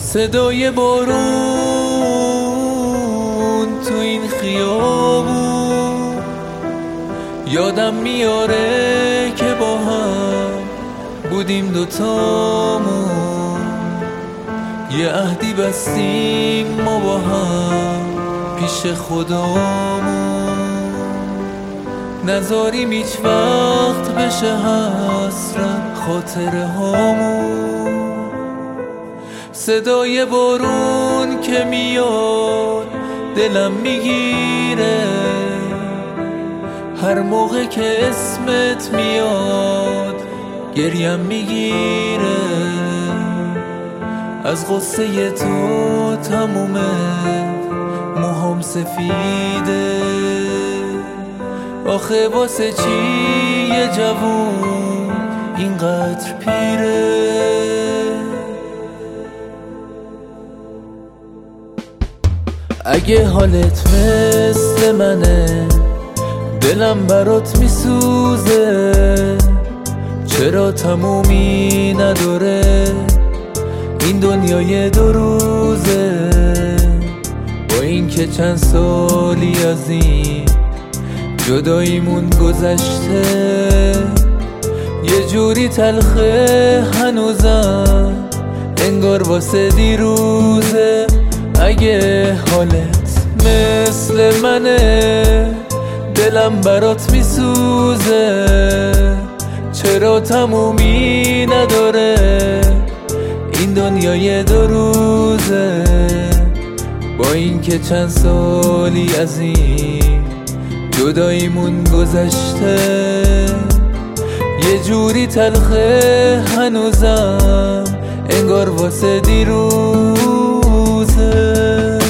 صدای بارون تو این خیابون یادم میاره که با هم بودیم دوتامون، یه عهدی بستیم ما با هم پیش خدامون، نذاریم هیچ وقت بشه حسرت خاطره هامون. صدای بارون که میاد دلم میگیره، هر موقع که اسمت میاد گریم میگیره، از غصه تو تموم موهام سفیده. آخه واسه چی یه جوون اینقدر پیره؟ اگه حالت مثل منه دلم برات میسوزه، چرا تمومی نداره این دنیای دو روزه؟ با این که چند سالی از این جداییمون گذشته، یه جوری تلخه هنوزم انگار واسه دیروزه. اگه حالت مثل منه دلم برات میسوزه، چرا تمومی نداره این دنیای دو روزه؟ با این که چند سالی از این جداییمون گذشته، یه جوری تلخه هنوزم انگار واسه دیروزه.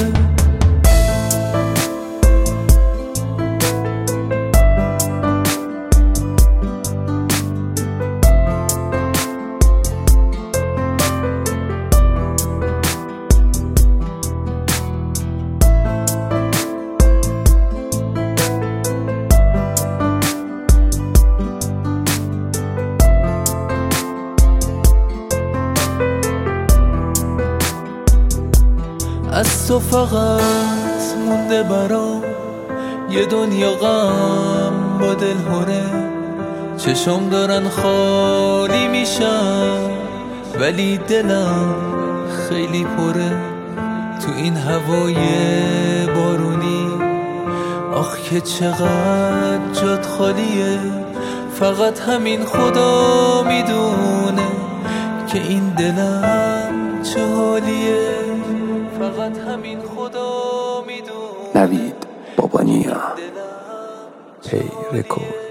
از تو فقط مونده برام یه دنیا غم با دل هره، چشم دارن خالی میشن ولی دلم خیلی پره. تو این هوای بارونی آخ که چقدر جات خالیه، فقط همین خدا میدونه که این دلم چه حالیه، فقط همین خدا میدونه. نوید بابانیا هی رکورد.